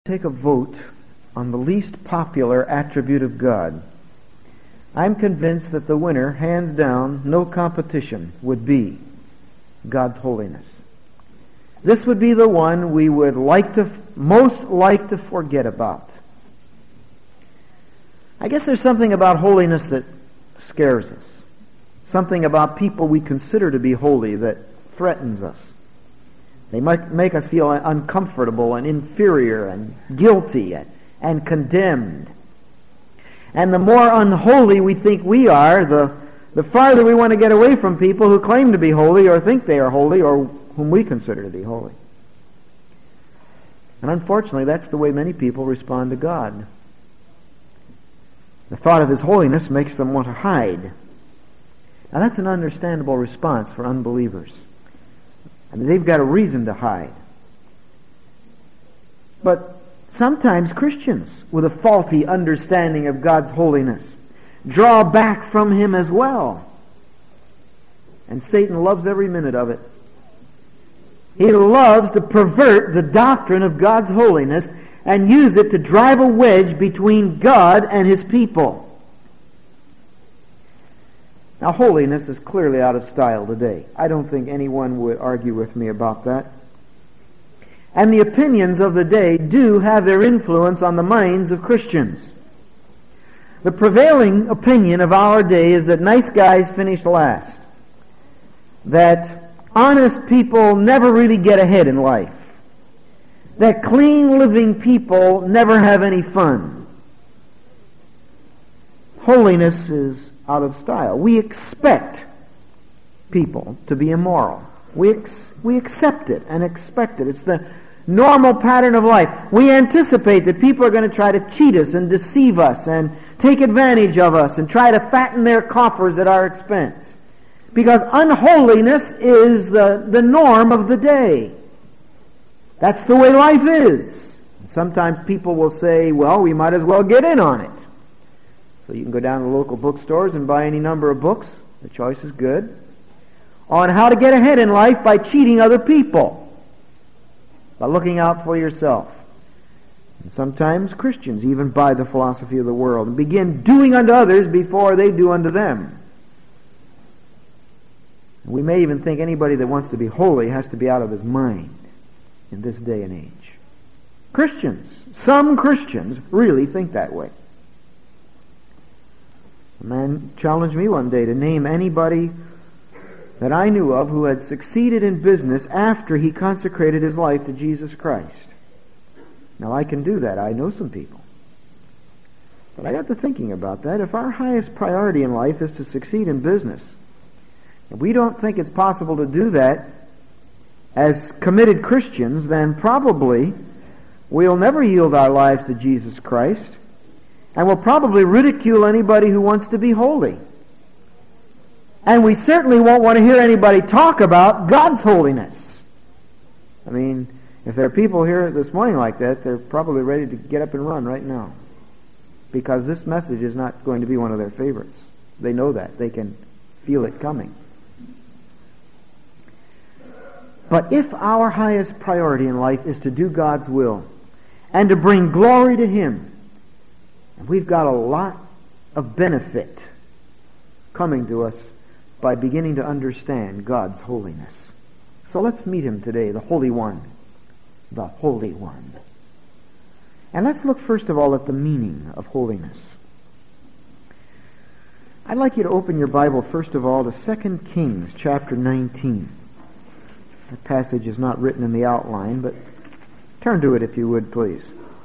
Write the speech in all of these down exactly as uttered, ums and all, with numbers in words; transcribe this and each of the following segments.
Take a vote on the least popular attribute of God. I'm convinced that the winner, hands down, no competition, would be God's holiness. This would be the one we would like to, most like to forget about. I guess there's something about holiness that scares us. Something about people we consider to be holy that threatens us. They might make us feel uncomfortable and inferior and guilty and, and condemned. And the more unholy we think we are, the, the farther we want to get away from people who claim to be holy or think they are holy or whom we consider to be holy. And unfortunately, that's the way many people respond to God. The thought of His holiness makes them want to hide. Now that's an understandable response for unbelievers. I mean, they've got a reason to hide. But sometimes Christians, with a faulty understanding of God's holiness, draw back from Him as well. And Satan loves every minute of it. He loves to pervert the doctrine of God's holiness and use it to drive a wedge between God and His people. Now, holiness is clearly out of style today. I don't think anyone would argue with me about that. And the opinions of the day do have their influence on the minds of Christians. The prevailing opinion of our day is that nice guys finish last. That honest people never really get ahead in life. That clean living people never have any fun. Holiness is out of style. We expect people to be immoral. We ex- we accept it and expect it. It's the normal pattern of life. We anticipate that people are going to try to cheat us and deceive us and take advantage of us and try to fatten their coffers at our expense. Because unholiness is the, the norm of the day. That's the way life is. Sometimes people will say, well, we might as well get in on it. So you can go down to local bookstores and buy any number of books. The choice is good. On how to get ahead in life by cheating other people. By looking out for yourself. And sometimes Christians even buy the philosophy of the world and begin doing unto others before they do unto them. We may even think anybody that wants to be holy has to be out of his mind in this day and age. Christians, some Christians really think that way. A man challenged me one day to name anybody that I knew of who had succeeded in business after he consecrated his life to Jesus Christ. Now I can do that. I know some people. But I got to thinking about that. If our highest priority in life is to succeed in business, and we don't think it's possible to do that as committed Christians, then probably we'll never yield our lives to Jesus Christ. And we'll probably ridicule anybody who wants to be holy. And we certainly won't want to hear anybody talk about God's holiness. I mean, if there are people here this morning like that, they're probably ready to get up and run right now. Because this message is not going to be one of their favorites. They know that. They can feel it coming. But if our highest priority in life is to do God's will and to bring glory to Him, and we've got a lot of benefit coming to us by beginning to understand God's holiness. So let's meet Him today, the Holy One. The Holy One. And let's look first of all at the meaning of holiness. I'd like you to open your Bible first of all to Second Kings chapter nineteen. The passage is not written in the outline, but turn to it if you would, please.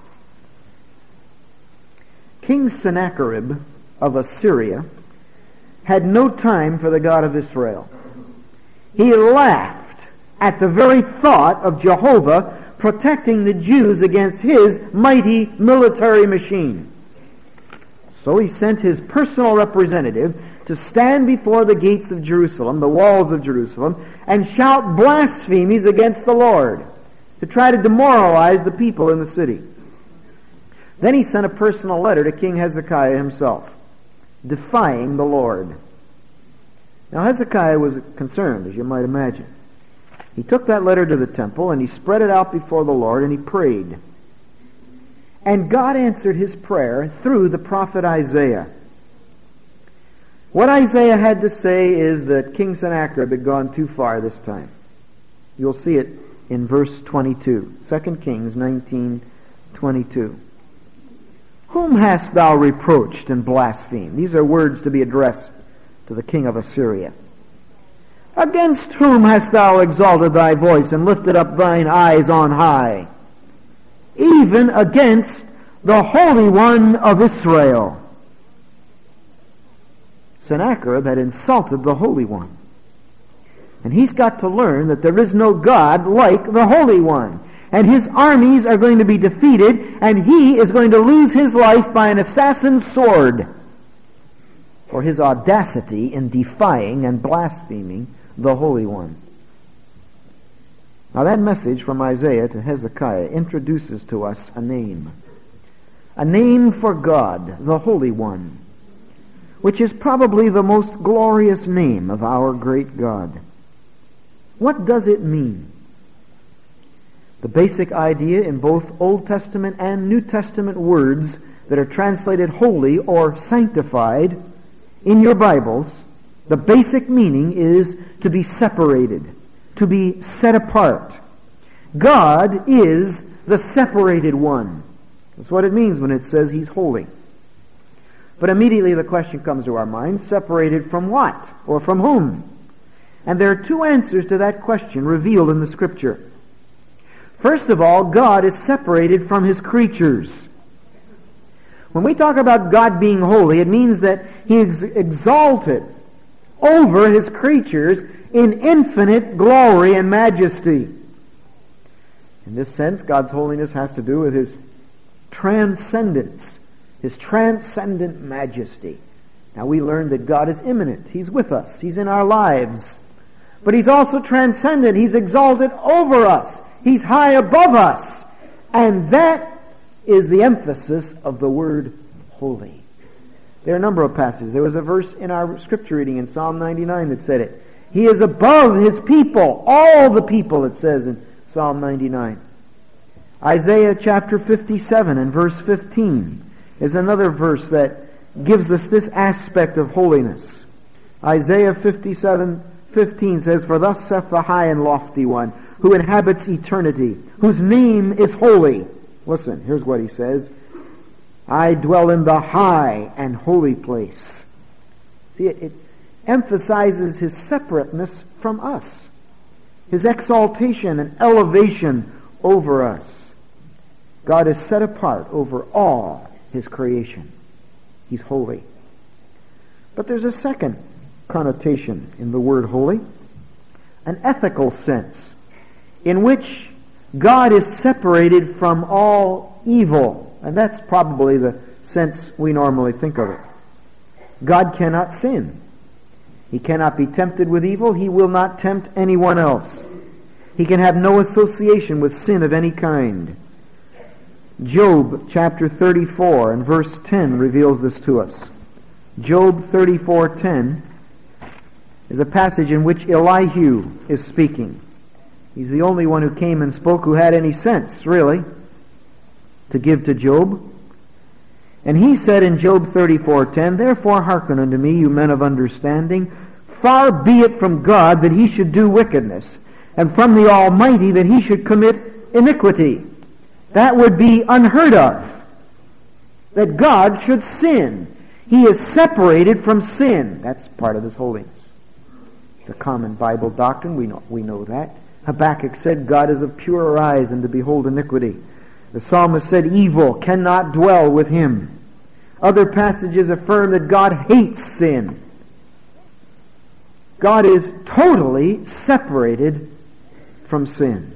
King Sennacherib of Assyria had no time for the God of Israel. He laughed at the very thought of Jehovah protecting the Jews against his mighty military machine. So he sent his personal representative to stand before the gates of Jerusalem, the walls of Jerusalem, and shout blasphemies against the Lord, to try to demoralize the people in the city. Then he sent a personal letter to King Hezekiah himself, defying the Lord. Now Hezekiah was concerned, as you might imagine. He took that letter to the temple and he spread it out before the Lord and he prayed. And God answered his prayer through the prophet Isaiah. What Isaiah had to say is that King Sennacherib had gone too far this time. You'll see it in verse twenty-two. Second Kings nineteen twenty-two. Whom hast thou reproached and blasphemed? These are words to be addressed to the king of Assyria. Against whom hast thou exalted thy voice and lifted up thine eyes on high? Even against the Holy One of Israel. Sennacherib had insulted the Holy One. And he's got to learn that there is no God like the Holy One. And his armies are going to be defeated, and he is going to lose his life by an assassin's sword for his audacity in defying and blaspheming the Holy One. Now that message from Isaiah to Hezekiah introduces to us a name. A name for God, the Holy One, which is probably the most glorious name of our great God. What does it mean? The basic idea in both Old Testament and New Testament words that are translated holy or sanctified in your Bibles, the basic meaning is to be separated, to be set apart. God is the separated one. That's what it means when it says he's holy. But immediately the question comes to our minds, separated from what? Or from whom? And there are two answers to that question revealed in the Scripture. First of all, God is separated from his creatures. When we talk about God being holy, it means that he is exalted over his creatures in infinite glory and majesty. In this sense, God's holiness has to do with his transcendence, his transcendent majesty. Now we learned that God is immanent. He's with us. He's in our lives. But he's also transcendent. He's exalted over us. He's high above us. And that is the emphasis of the word holy. There are a number of passages. There was a verse in our scripture reading in Psalm ninety-nine that said it. He is above his people, all the people, it says in Psalm ninety-nine. Isaiah chapter fifty-seven and verse fifteen is another verse that gives us this aspect of holiness. Isaiah fifty-seven fifteen says, For thus saith the high and lofty one, who inhabits eternity, whose name is holy. Listen, here's what he says. I dwell in the high and holy place. See, it, it emphasizes his separateness from us, his exaltation and elevation over us. God is set apart over all his creation. He's holy. But there's a second connotation in the word holy, an ethical sense, in which God is separated from all evil. And that's probably the sense we normally think of it. God cannot sin. He cannot be tempted with evil. He will not tempt anyone else. He can have no association with sin of any kind. Job chapter thirty-four and verse ten reveals this to us. Job thirty-four ten is a passage in which Elihu is speaking. He's the only one who came and spoke who had any sense, really, to give to Job. And he said in Job thirty-four ten, Therefore hearken unto me, you men of understanding. Far be it from God that he should do wickedness, and from the Almighty that he should commit iniquity. That would be unheard of, that God should sin. He is separated from sin. That's part of his holiness. It's a common Bible doctrine. We know, we know that. Habakkuk said, God is of purer eyes than to behold iniquity. The psalmist said, evil cannot dwell with him. Other passages affirm that God hates sin. God is totally separated from sin.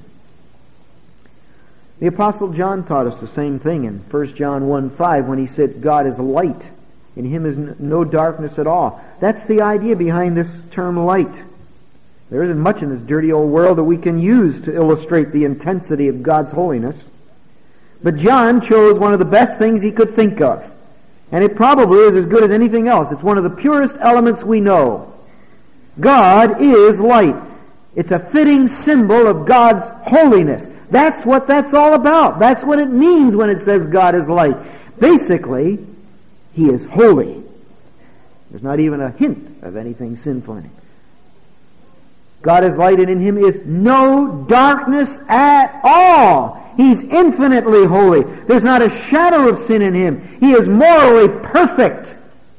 The Apostle John taught us the same thing in First John one five when he said, God is light. In him is no darkness at all. That's the idea behind this term light. There isn't much in this dirty old world that we can use to illustrate the intensity of God's holiness. But John chose one of the best things he could think of. And it probably is as good as anything else. It's one of the purest elements we know. God is light. It's a fitting symbol of God's holiness. That's what that's all about. That's what it means when it says God is light. Basically, He is holy. There's not even a hint of anything sinful in Him. God is light, and in Him is no darkness at all. He's infinitely holy. There's not a shadow of sin in Him. He is morally perfect.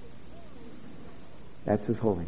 That's His holiness.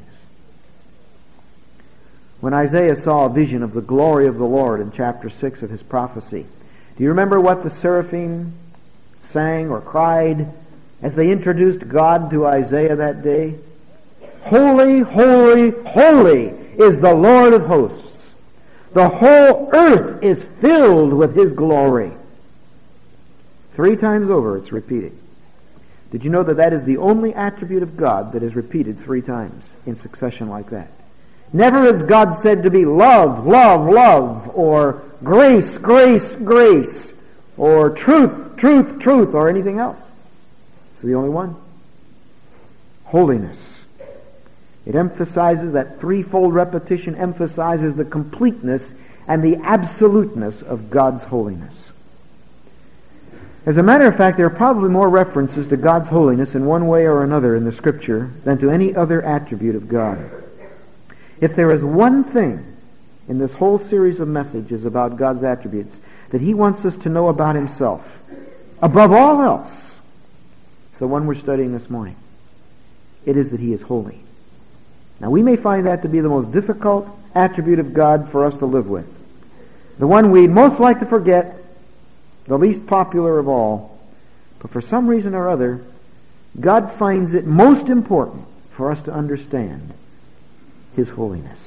When Isaiah saw a vision of the glory of the Lord in chapter six of his prophecy, do you remember what the seraphim sang or cried as they introduced God to Isaiah that day? Holy, holy, holy is the Lord of hosts. The whole earth is filled with His glory. Three times over it's repeated. Did you know that that is the only attribute of God that is repeated three times in succession like that? Never is God said to be love, love, love, or grace, grace, grace, or truth, truth, truth, or anything else. It's the only one. Holiness. It emphasizes, that threefold repetition emphasizes the completeness and the absoluteness of God's holiness. As a matter of fact, there are probably more references to God's holiness in one way or another in the Scripture than to any other attribute of God. If there is one thing in this whole series of messages about God's attributes that He wants us to know about Himself, above all else, it's the one we're studying this morning. It is that He is holy. Now, we may find that to be the most difficult attribute of God for us to live with. The one we'd most like to forget, the least popular of all. But for some reason or other, God finds it most important for us to understand His holiness.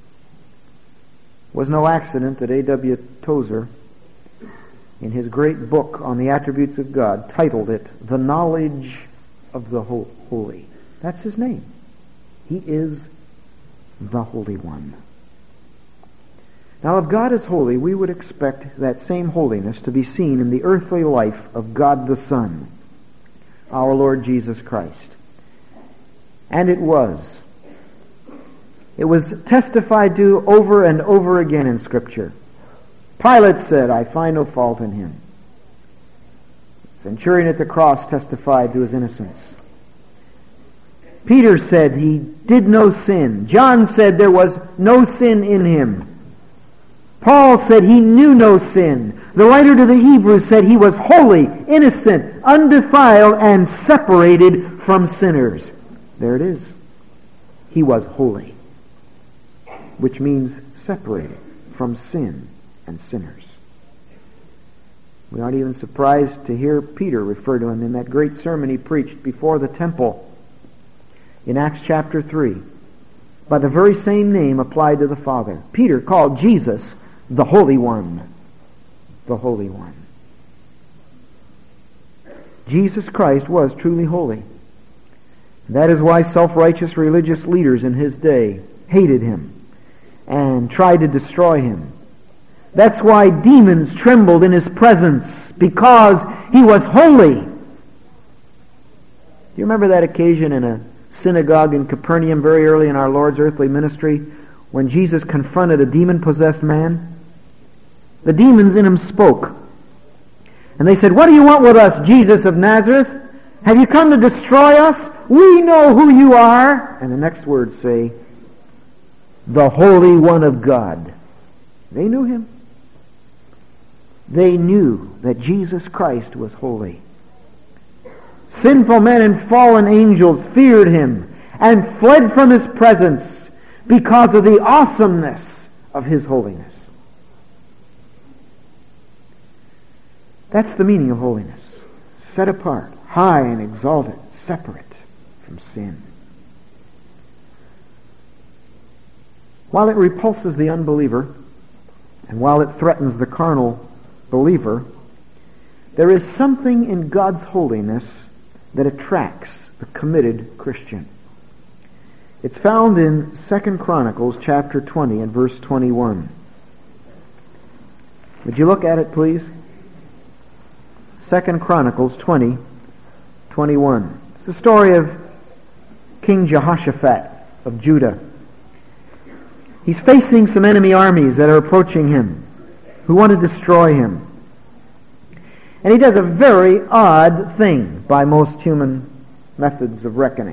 It was no accident that A W Tozer, in his great book on the attributes of God, titled it, The Knowledge of the Holy. That's his name. He is the Holy One. Now, if God is holy, we would expect that same holiness to be seen in the earthly life of God the Son, our Lord Jesus Christ. And it was. It was testified to over and over again in Scripture. Pilate said, I find no fault in Him. The centurion at the cross testified to His innocence. Peter said he did no sin. John said there was no sin in Him. Paul said he knew no sin. The writer to the Hebrews said he was holy, innocent, undefiled, and separated from sinners. There it is. He was holy, which means separated from sin and sinners. We aren't even surprised to hear Peter refer to Him in that great sermon he preached before the temple in Acts chapter three, by the very same name applied to the Father. Peter called Jesus the Holy One. The Holy One. Jesus Christ was truly holy. That is why self-righteous religious leaders in His day hated Him and tried to destroy Him. That's why demons trembled in His presence, because He was holy. Do you remember that occasion in a synagogue in Capernaum very early in our Lord's earthly ministry when Jesus confronted a demon-possessed man? The demons in him spoke. And they said, what do you want with us, Jesus of Nazareth? Have you come to destroy us? We know who you are. And the next words say, the Holy One of God. They knew Him. They knew that Jesus Christ was holy. Sinful men and fallen angels feared Him and fled from His presence because of the awesomeness of His holiness. That's the meaning of holiness. Set apart, high and exalted, separate from sin. While it repulses the unbeliever, and while it threatens the carnal believer, there is something in God's holiness that attracts the committed Christian. It's found in Second Chronicles chapter twenty and verse twenty-one. Would you look at it, please? Second Chronicles twenty, twenty-one. It's the story of King Jehoshaphat of Judah. He's facing some enemy armies that are approaching him, who want to destroy him. And he does a very odd thing by most human methods of reckoning.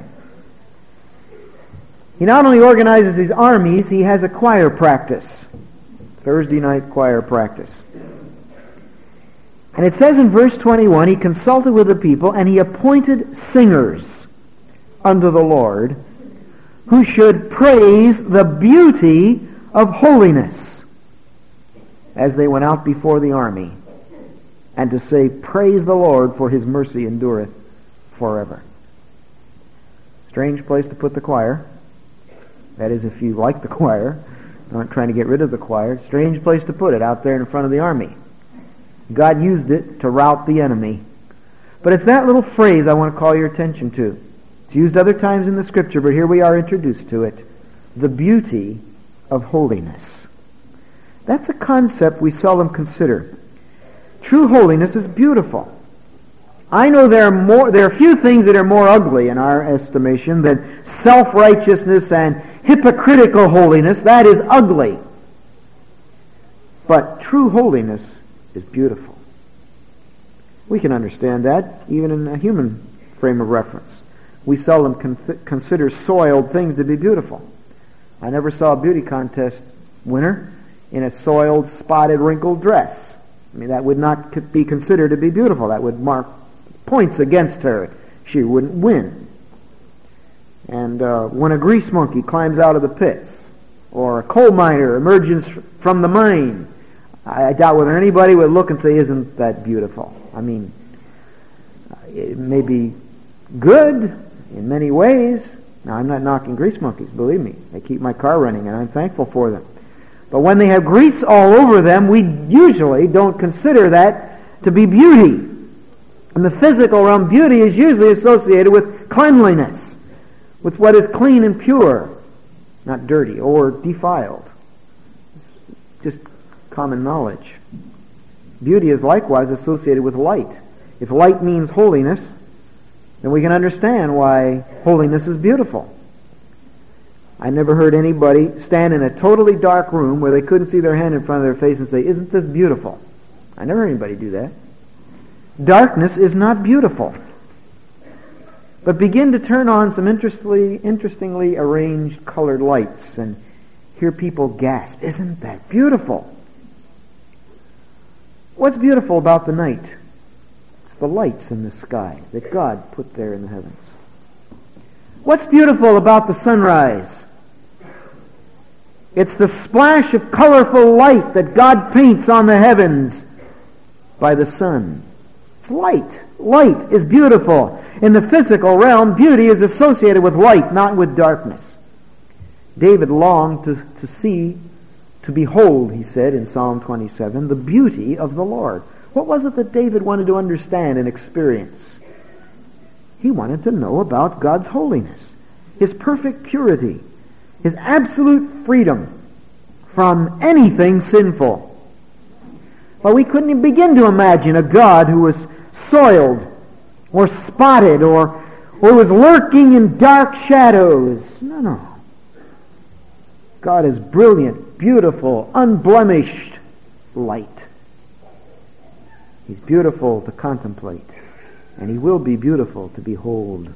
He not only organizes his armies, he has a choir practice. Thursday night choir practice. And it says in verse twenty-one, he consulted with the people and he appointed singers unto the Lord who should praise the beauty of holiness as they went out before the army, and to say, praise the Lord, for his mercy endureth forever. Strange place to put the choir. That is, if you like the choir, aren't trying to get rid of the choir. Strange place to put it, out there in front of the army. God used it to rout the enemy. But it's that little phrase I want to call your attention to. It's used other times in the Scripture, but here we are introduced to it. The beauty of holiness. That's a concept we seldom consider. True holiness is beautiful. I know there are more, there are few things that are more ugly in our estimation than self-righteousness and hypocritical holiness. That is ugly. But true holiness is beautiful. We can understand that even in a human frame of reference. We seldom con- consider soiled things to be beautiful. I never saw a beauty contest winner in a soiled, spotted, wrinkled dress. I mean, that would not be considered to be beautiful. That would mark points against her. She wouldn't win. And uh, when a grease monkey climbs out of the pits, or a coal miner emerges from the mine, I doubt whether anybody would look and say, isn't that beautiful? I mean, it may be good in many ways. Now, I'm not knocking grease monkeys, believe me. They keep my car running, and I'm thankful for them. But when they have grease all over them, we usually don't consider that to be beauty. In the physical realm, beauty is usually associated with cleanliness, with what is clean and pure, not dirty or defiled. Just common knowledge. Beauty is likewise associated with light. If light means holiness, then we can understand why holiness is beautiful. I never heard anybody stand in a totally dark room where they couldn't see their hand in front of their face and say, isn't this beautiful? I never heard anybody do that. Darkness is not beautiful. But begin to turn on some interestingly, interestingly arranged colored lights and hear people gasp, isn't that beautiful? What's beautiful about the night? It's the lights in the sky that God put there in the heavens. What's beautiful about the sunrise? It's the splash of colorful light that God paints on the heavens by the sun. It's light. Light is beautiful. In the physical realm, beauty is associated with light, not with darkness. David longed to, to see, to behold, he said in Psalm twenty-seven, the beauty of the Lord. What was it that David wanted to understand and experience? He wanted to know about God's holiness, His perfect purity, His absolute freedom from anything sinful. But we couldn't even begin to imagine a God who was soiled or spotted or, or was lurking in dark shadows. No, no. God is brilliant, beautiful, unblemished light. He's beautiful to contemplate, and He will be beautiful to behold.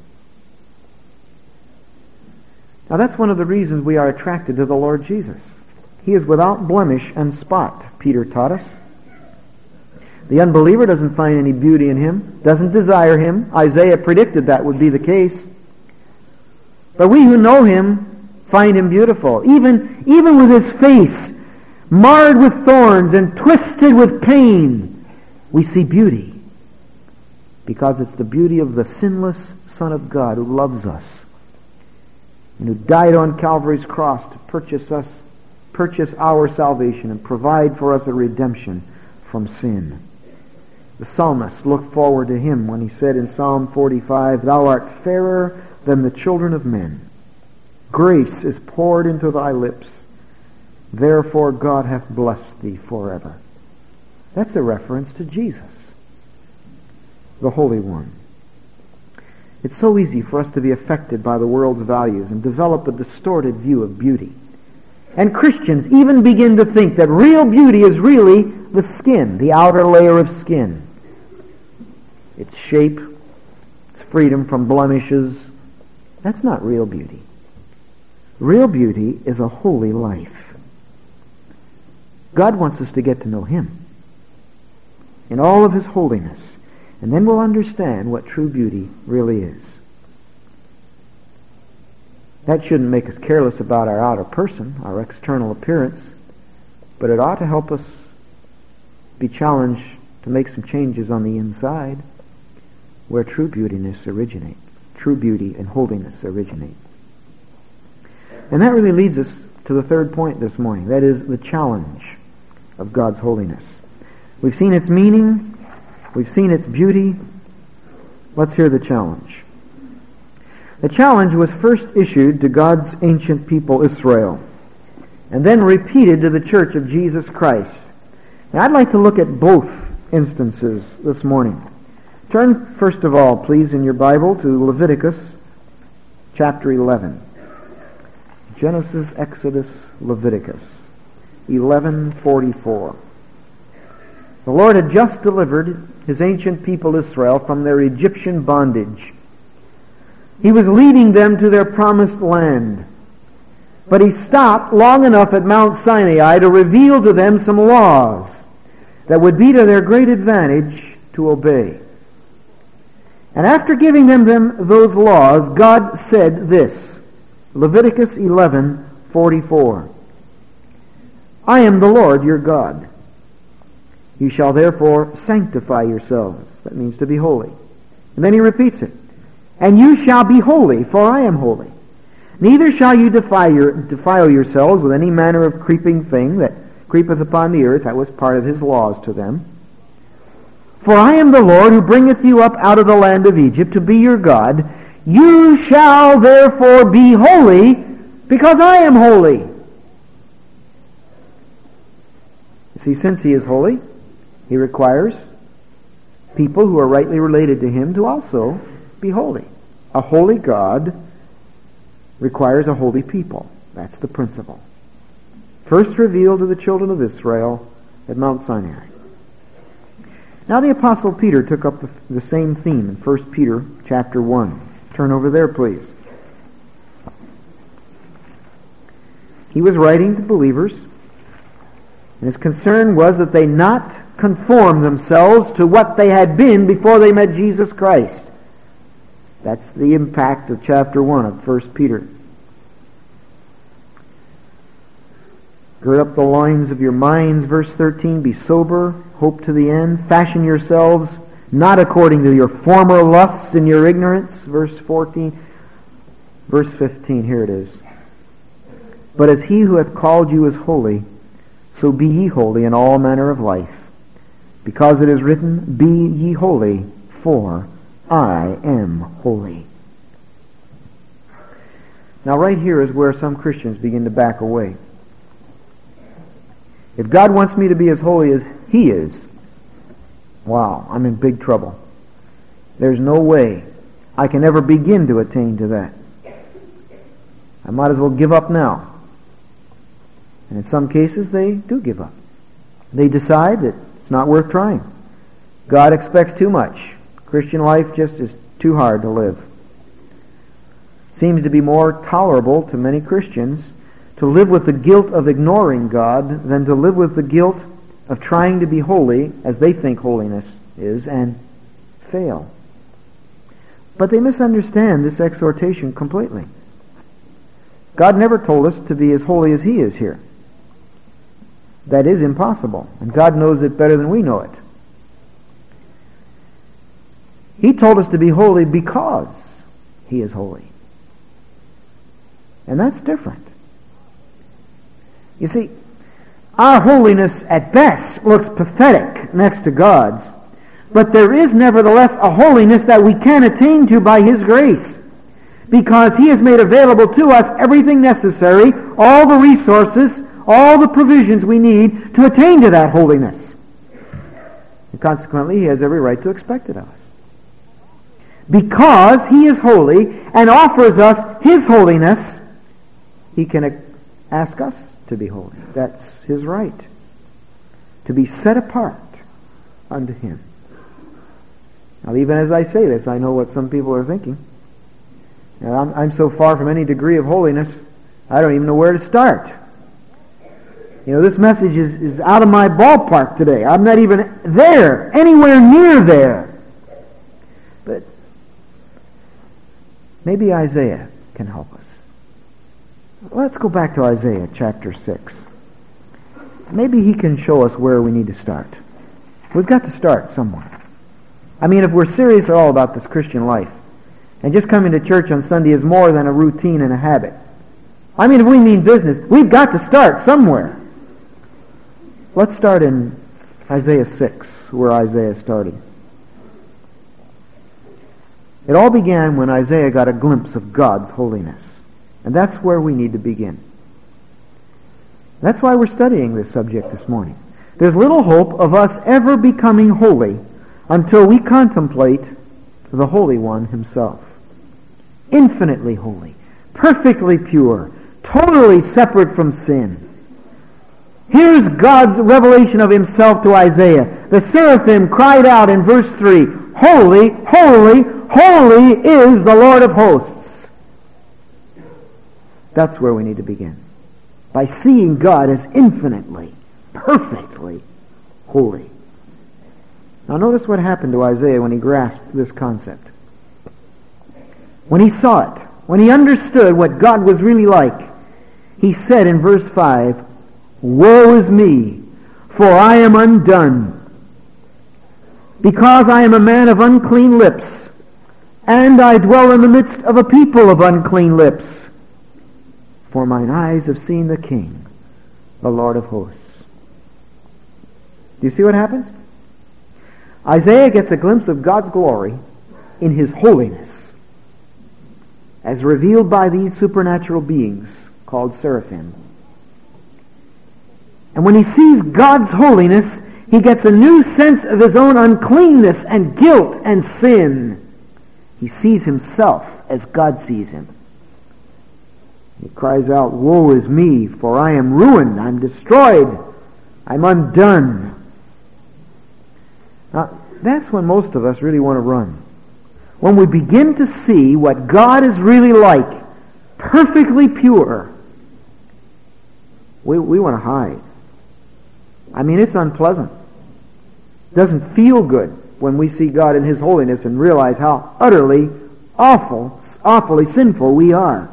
Now that's one of the reasons we are attracted to the Lord Jesus. He is without blemish and spot, Peter taught us. The unbeliever doesn't find any beauty in Him, doesn't desire Him. Isaiah predicted that would be the case. But we who know Him find Him beautiful. Even, even with His face marred with thorns and twisted with pain, we see beauty. Because it's the beauty of the sinless Son of God who loves us and who died on Calvary's cross to purchase us, purchase our salvation and provide for us a redemption from sin. The psalmist looked forward to Him when he said in Psalm forty-five, Thou art fairer than the children of men. Grace is poured into thy lips. Therefore God hath blessed thee forever. That's a reference to Jesus, the Holy One. It's so easy for us to be affected by the world's values and develop a distorted view of beauty. And Christians even begin to think that real beauty is really the skin, the outer layer of skin. Its shape, its freedom from blemishes. That's not real beauty. Real beauty is a holy life. God wants us to get to know Him in all of His holiness. And then we'll understand what true beauty really is. That shouldn't make us careless about our outer person, our external appearance, but it ought to help us be challenged to make some changes on the inside where true beautiness originates. True beauty and holiness originate. And that really leads us to the third point this morning. That is the challenge of God's holiness. We've seen its meaning. We've seen its beauty. Let's hear the challenge. The challenge was first issued to God's ancient people Israel, and then repeated to the church of Jesus Christ. Now I'd like to look at both instances this morning. Turn first of all, please, in your Bible to Leviticus chapter eleven. Genesis, Exodus, Leviticus eleven forty-four. The Lord had just delivered His ancient people Israel from their Egyptian bondage. He was leading them to their promised land. But He stopped long enough at Mount Sinai to reveal to them some laws that would be to their great advantage to obey. And after giving them, them those laws, God said this, Leviticus eleven forty-four. I am the Lord your God. You shall therefore sanctify yourselves. That means to be holy. And then He repeats it. And you shall be holy, for I am holy. Neither shall you defile, your, defile yourselves with any manner of creeping thing that creepeth upon the earth. That was part of His laws to them. For I am the Lord who bringeth you up out of the land of Egypt to be your God. You shall therefore be holy, because I am holy. You see, since He is holy, He requires people who are rightly related to Him to also be holy. A holy God requires a holy people. That's the principle. First revealed to the children of Israel at Mount Sinai. Now the Apostle Peter took up the, the same theme in First Peter chapter one. Turn over there, please. He was writing to believers, and his concern was that they not conform themselves to what they had been before they met Jesus Christ. That's the impact of chapter one of First Peter. Gird up the loins of your minds, verse thirteen. Be sober, hope to the end. Fashion yourselves not according to your former lusts in your ignorance, verse fourteen. Verse fifteen, here it is. But as He who hath called you is holy, so be ye holy in all manner of life. Because it is written, Be ye holy, for I am holy. Now right here is where some Christians begin to back away. If God wants me to be as holy as He is, wow, I'm in big trouble. There's no way I can ever begin to attain to that. I might as well give up now. And in some cases they do give up. They decide that it's not worth trying. God expects too much. Christian life just is too hard to live. Seems to be more tolerable to many Christians to live with the guilt of ignoring God than to live with the guilt of trying to be holy as they think holiness is and fail. But they misunderstand this exhortation completely. God never told us to be as holy as He is here. That is impossible, and God knows it better than we know it. He told us to be holy because He is holy. And that's different. You see, our holiness at best looks pathetic next to God's, but there is nevertheless a holiness that we can attain to by His grace, because He has made available to us everything necessary, all the resources, all the provisions we need to attain to that holiness. And consequently, He has every right to expect it of us. Because He is holy and offers us His holiness, He can ask us to be holy. That's his right. To be set apart unto him. Now, even as I say this, I know what some people are thinking. Now, I'm, I'm so far from any degree of holiness, I don't even know where to start. You know, this message is, is out of my ballpark today. I'm not even there, anywhere near there. But maybe Isaiah can help us. Let's go back to Isaiah chapter six. Maybe he can show us where we need to start. We've got to start somewhere. I mean, if we're serious at all about this Christian life, and just coming to church on Sunday is more than a routine and a habit. I mean, if we mean business, we've got to start somewhere. Let's start in Isaiah six, where Isaiah started. It all began when Isaiah got a glimpse of God's holiness. And that's where we need to begin. That's why we're studying this subject this morning. There's little hope of us ever becoming holy until we contemplate the Holy One himself. Infinitely holy, perfectly pure, totally separate from sin. Here's God's revelation of himself to Isaiah. The seraphim cried out in verse three, "Holy, holy, holy is the Lord of hosts." That's where we need to begin. By seeing God as infinitely, perfectly holy. Now notice what happened to Isaiah when he grasped this concept. When he saw it, when he understood what God was really like, he said in verse five, "Woe is me, for I am undone, because I am a man of unclean lips, and I dwell in the midst of a people of unclean lips. For mine eyes have seen the King, the Lord of hosts." Do you see what happens? Isaiah gets a glimpse of God's glory in his holiness, as revealed by these supernatural beings called seraphim. And when he sees God's holiness, he gets a new sense of his own uncleanness and guilt and sin. He sees himself as God sees him. He cries out, "Woe is me, for I am ruined, I'm destroyed, I'm undone." Now, that's when most of us really want to run. When we begin to see what God is really like, perfectly pure, we, we want to hide. I mean, it's unpleasant. It doesn't feel good when we see God in his holiness and realize how utterly awful, awfully sinful we are.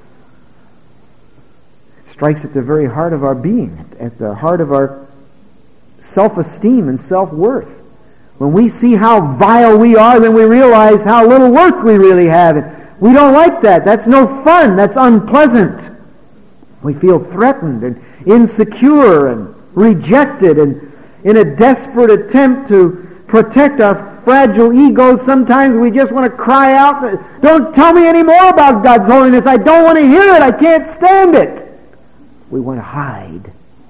Strikes at the very heart of our being, at the heart of our self-esteem and self-worth. When we see how vile we are, then we realize how little worth we really have. And we don't like that. That's no fun. That's unpleasant. We feel threatened and insecure and rejected, and in a desperate attempt to protect our fragile egos, sometimes we just want to cry out, "Don't tell me any more about God's holiness. I don't want to hear it. I can't stand it." We want to hide.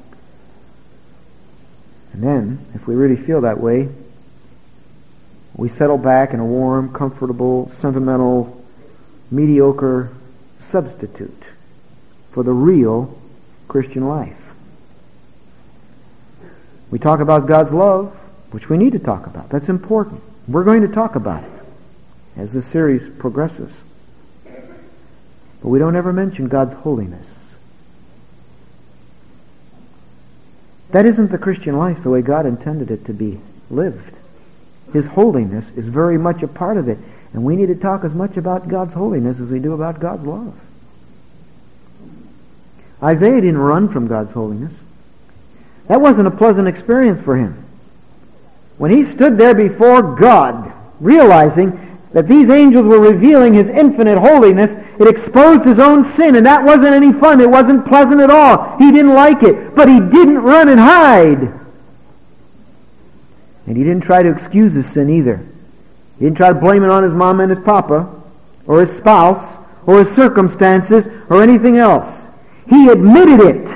And then, if we really feel that way, we settle back in a warm, comfortable, sentimental, mediocre substitute for the real Christian life. We talk about God's love, which we need to talk about. That's important. We're going to talk about it as the series progresses. But we don't ever mention God's holiness. That isn't the Christian life the way God intended it to be lived. His holiness is very much a part of it. And we need to talk as much about God's holiness as we do about God's love. Isaiah didn't run from God's holiness. That wasn't a pleasant experience for him. When he stood there before God, realizing that these angels were revealing his infinite holiness, it exposed his own sin, and that wasn't any fun. It wasn't pleasant at all. He didn't like it, but he didn't run and hide. And he didn't try to excuse his sin either. He didn't try to blame it on his mama and his papa, or his spouse, or his circumstances, or anything else. He admitted it.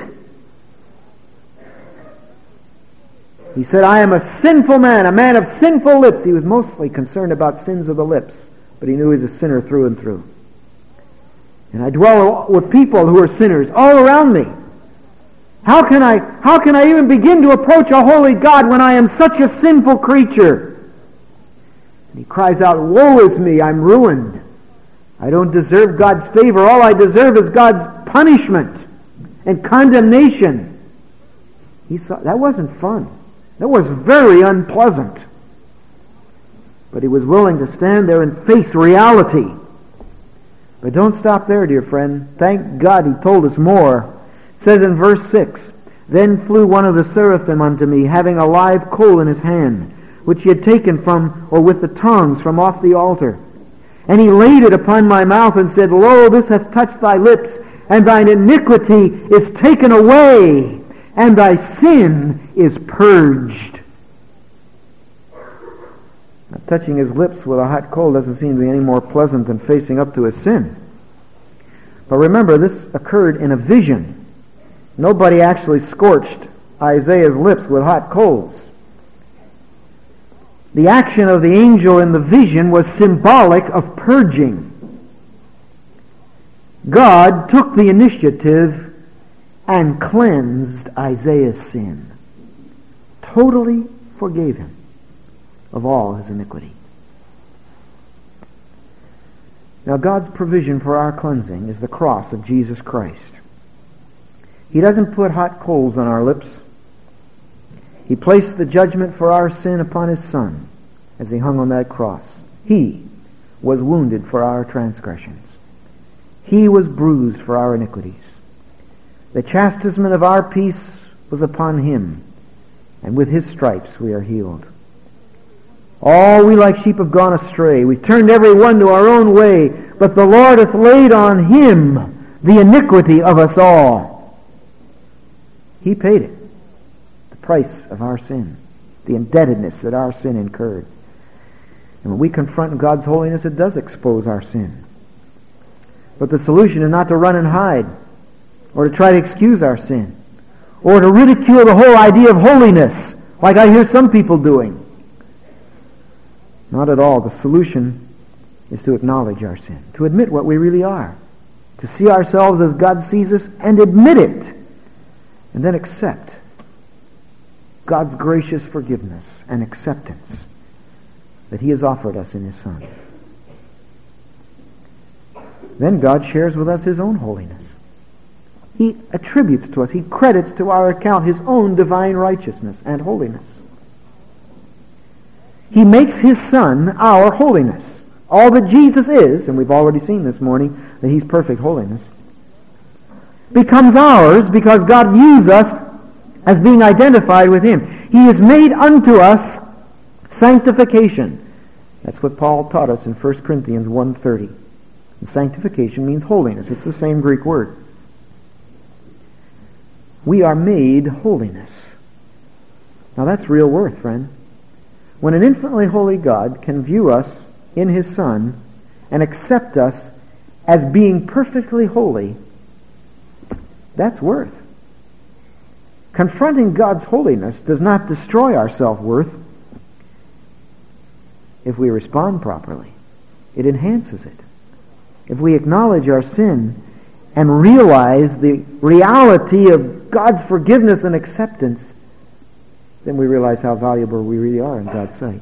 He said, "I am a sinful man, a man of sinful lips." He was mostly concerned about sins of the lips, but he knew he was a sinner through and through. "And I dwell with people who are sinners all around me." How can I, how can I even begin to approach a holy God when I am such a sinful creature? And he cries out, woe is me, I'm ruined. I don't deserve God's favor. All I deserve is God's punishment and condemnation. He saw, that wasn't fun. That was very unpleasant. But he was willing to stand there and face reality. But don't stop there, dear friend. Thank God he told us more. It says in verse six, then flew one of the seraphim unto me, having a live coal in his hand, which he had taken from, or with the tongs, from off the altar. And he laid it upon my mouth and said, lo, this hath touched thy lips, and thine iniquity is taken away, and thy sin is purged. Now, touching his lips with a hot coal doesn't seem to be any more pleasant than facing up to his sin. But remember, this occurred in a vision. Nobody actually scorched Isaiah's lips with hot coals. The action of the angel in the vision was symbolic of purging. God took the initiative and cleansed Isaiah's sin. Totally forgave him of all his iniquity. Now, God's provision for our cleansing is the cross of Jesus Christ. He doesn't put hot coals on our lips. He placed the judgment for our sin upon his Son as he hung on that cross. He was wounded for our transgressions. He was bruised for our iniquities. The chastisement of our peace was upon him, and with his stripes we are healed. All we like sheep have gone astray. We turned every one to our own way, but the Lord hath laid on him the iniquity of us all. He paid it. The price of our sin. The indebtedness that our sin incurred. And when we confront God's holiness, it does expose our sin. But the solution is not to run and hide, or to try to excuse our sin, or to ridicule the whole idea of holiness, like I hear some people doing. Not at all. The solution is to acknowledge our sin, to admit what we really are, to see ourselves as God sees us and admit it, and then accept God's gracious forgiveness and acceptance that he has offered us in his Son. Then God shares with us his own holiness. He attributes to us, he credits to our account his own divine righteousness and holiness. He makes his Son our holiness. All that Jesus is, and we've already seen this morning that he's perfect holiness, becomes ours because God views us as being identified with him. He is made unto us sanctification. That's what Paul taught us in First Corinthians one thirty. And sanctification means holiness. It's the same Greek word. We are made holiness. Now that's real worth, friend. When an infinitely holy God can view us in his Son and accept us as being perfectly holy, that's worth. Confronting God's holiness does not destroy our self-worth if we respond properly. It enhances it. If we acknowledge our sin and realize the reality of God's forgiveness and acceptance, then we realize how valuable we really are in God's sight.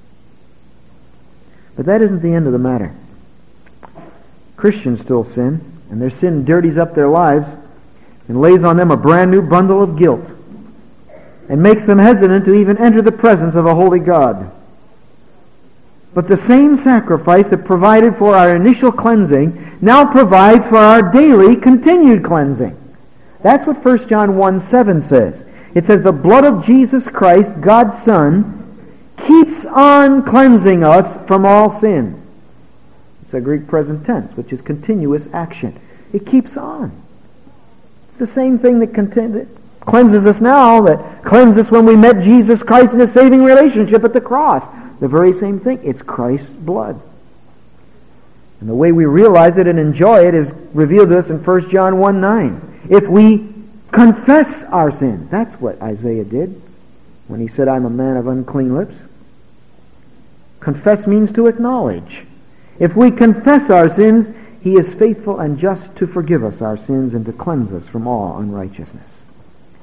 But that isn't the end of the matter. Christians still sin, and their sin dirties up their lives and lays on them a brand new bundle of guilt and makes them hesitant to even enter the presence of a holy God. But the same sacrifice that provided for our initial cleansing now provides for our daily continued cleansing. That's what First John one seven says. It says, the blood of Jesus Christ, God's Son, keeps on cleansing us from all sin. It's a Greek present tense, which is continuous action. It keeps on. It's the same thing that, content, that cleanses us now, that cleansed us when we met Jesus Christ in a saving relationship at the cross. The very same thing. It's Christ's blood. And the way we realize it and enjoy it is revealed to us in First John one nine. If we confess our sins, that's what Isaiah did when he said, I'm a man of unclean lips. Confess means to acknowledge. If we confess our sins, he is faithful and just to forgive us our sins and to cleanse us from all unrighteousness.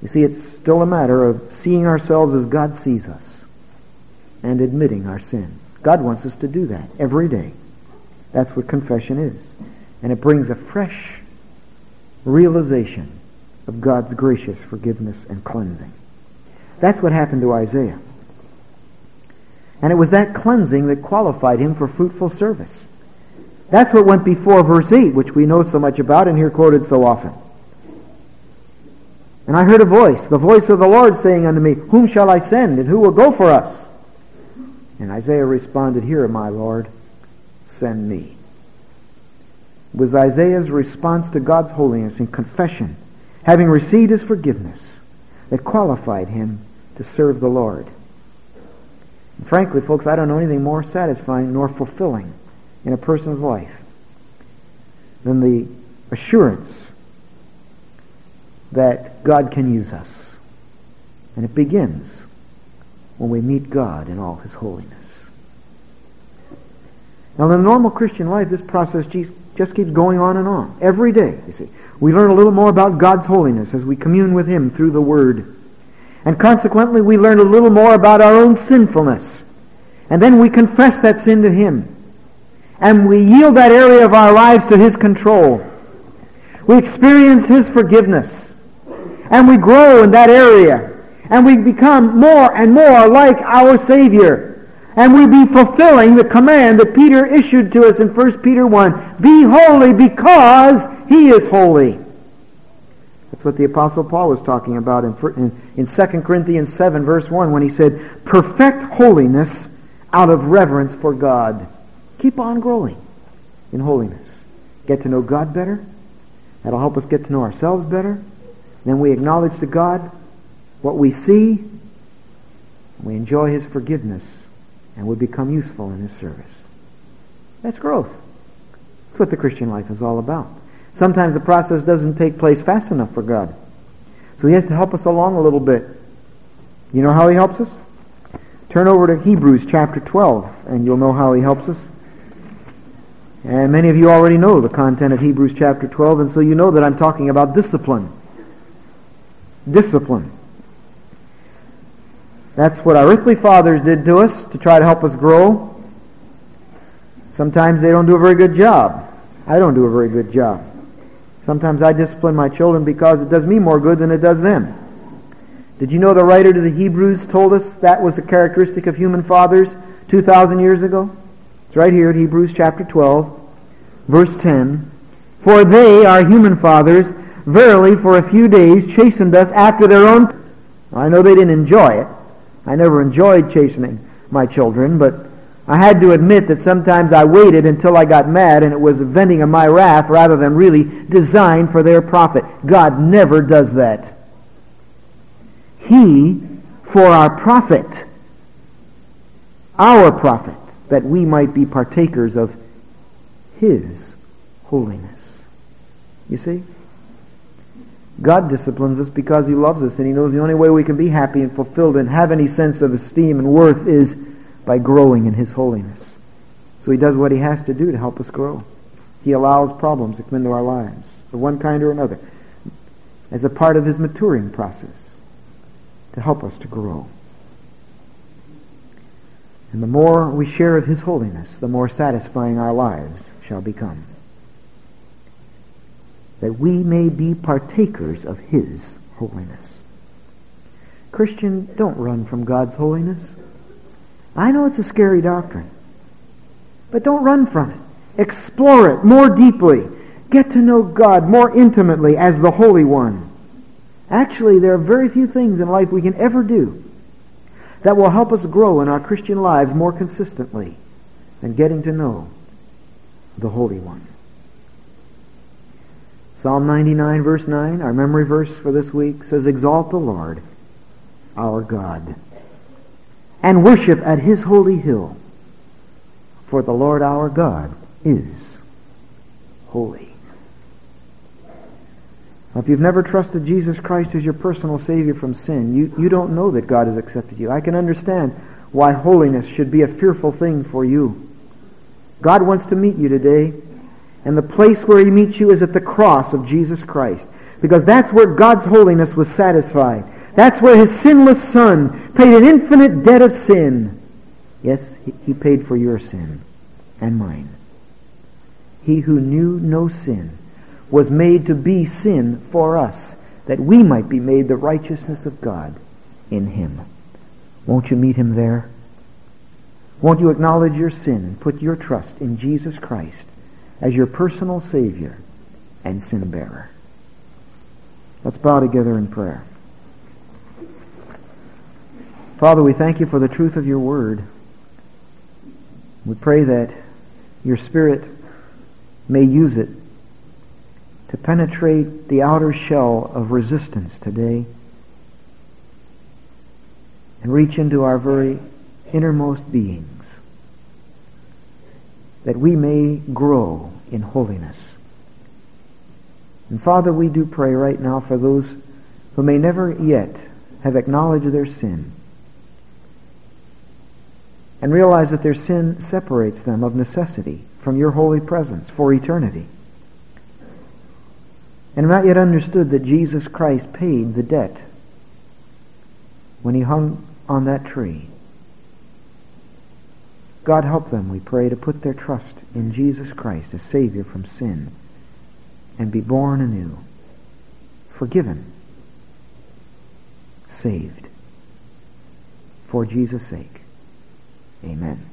You see, it's still a matter of seeing ourselves as God sees us and admitting our sin. God wants us to do that every day. That's what confession is. And it brings a fresh realization of God's gracious forgiveness and cleansing. That's what happened to Isaiah. And it was that cleansing that qualified him for fruitful service. That's what went before verse eight, which we know so much about and hear quoted so often. And I heard a voice, the voice of the Lord saying unto me, Whom shall I send, and who will go for us? And Isaiah responded, Here, my Lord, send me. It was Isaiah's response to God's holiness in confession, having received his forgiveness, that qualified him to serve the Lord. And frankly, folks, I don't know anything more satisfying nor fulfilling in a person's life than the assurance that God can use us. And it begins when we meet God in all his holiness. Now, in the normal Christian life, this process just keeps going on and on. Every day, you see. We learn a little more about God's holiness as we commune with him through the Word. And consequently, we learn a little more about our own sinfulness. And then we confess that sin to him. And we yield that area of our lives to his control. We experience his forgiveness. And we grow in that area. And we become more and more like our Savior. And we be fulfilling the command that Peter issued to us in First Peter one. Be holy because he is holy. That's what the Apostle Paul was talking about in, in, in Second Corinthians seven verse one when he said, Perfect holiness out of reverence for God. Keep on growing in holiness. Get to know God better. That'll help us get to know ourselves better. Then we acknowledge to God what we see. We enjoy his forgiveness. And we become useful in his service. That's growth. That's what the Christian life is all about. Sometimes the process doesn't take place fast enough for God. So he has to help us along a little bit. You know how he helps us? Turn over to Hebrews chapter twelve, and you'll know how he helps us. And many of you already know the content of Hebrews chapter twelve, and so you know that I'm talking about discipline. Discipline. That's what our earthly fathers did to us to try to help us grow. Sometimes they don't do a very good job. I don't do a very good job. Sometimes I discipline my children because it does me more good than it does them. Did you know the writer to the Hebrews told us that was a characteristic of human fathers two thousand years ago? It's right here at Hebrews chapter twelve, verse ten. For they, our human fathers, verily for a few days chastened us after their own... I know they didn't enjoy it. I never enjoyed chastening my children, but I had to admit that sometimes I waited until I got mad and it was a venting of my wrath rather than really designed for their profit. God never does that. He, for our profit, our profit, that we might be partakers of his holiness. You see? God disciplines us because he loves us, and he knows the only way we can be happy and fulfilled and have any sense of esteem and worth is by growing in his holiness. So he does what he has to do to help us grow. He allows problems to come into our lives of one kind or another as a part of his maturing process to help us to grow. And the more we share of his holiness, the more satisfying our lives shall become. That we may be partakers of his holiness. Christian, don't run from God's holiness. I know it's a scary doctrine, but don't run from it. Explore it more deeply. Get to know God more intimately as the Holy One. Actually, there are very few things in life we can ever do that will help us grow in our Christian lives more consistently than getting to know the Holy One. Psalm ninety-nine verse nine, our memory verse for this week, says, Exalt the Lord, our God, and worship at his holy hill, for the Lord our God is holy. Now, if you've never trusted Jesus Christ as your personal Savior from sin, you, you don't know that God has accepted you. I can understand why holiness should be a fearful thing for you. God wants to meet you today. And the place where he meets you is at the cross of Jesus Christ. Because that's where God's holiness was satisfied. That's where His sinless Son paid an infinite debt of sin. Yes, He paid for your sin and mine. He who knew no sin was made to be sin for us, that we might be made the righteousness of God in Him. Won't you meet Him there? Won't you acknowledge your sin and put your trust in Jesus Christ as your personal Savior and sin bearer? Let's bow together in prayer. Father, we thank You for the truth of Your Word. We pray that Your Spirit may use it to penetrate the outer shell of resistance today and reach into our very innermost beings, that we may grow in holiness. And Father, we do pray right now for those who may never yet have acknowledged their sin and realize that their sin separates them of necessity from Your holy presence for eternity, and have not yet understood that Jesus Christ paid the debt when He hung on that tree. God, help them, we pray, to put their trust in Jesus Christ as Savior from sin and be born anew, forgiven, saved, for Jesus' sake. Amen.